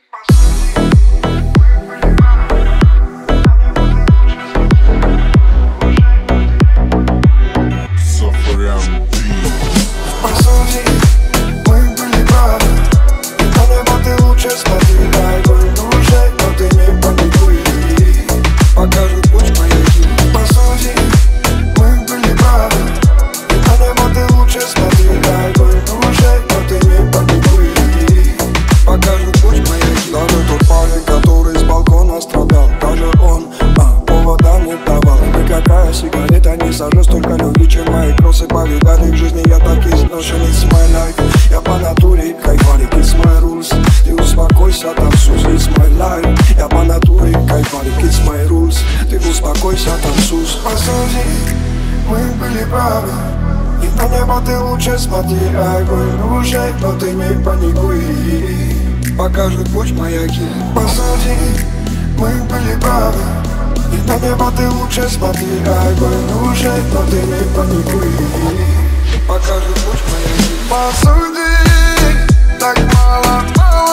Сигарета не сажу, столько любви, чем мои кроссы повидали в жизни, я так изношен, it's my life. Я по натуре кайфарик, it's my rules. Ты успокойся, танцуй, it's my life. Я по натуре кайфарик, it's my rules. Ты успокойся, танцуй. Посуди, мы были правы, и на небо ты лучше смотри. Огонь уже, но ты не паникуй. Покажут путь маяки. Посуди, мы были правы, и на небо ты лучше смотри. Огонь уже, но ты не паникуй. Покажет путь маяки. Посуди, так мало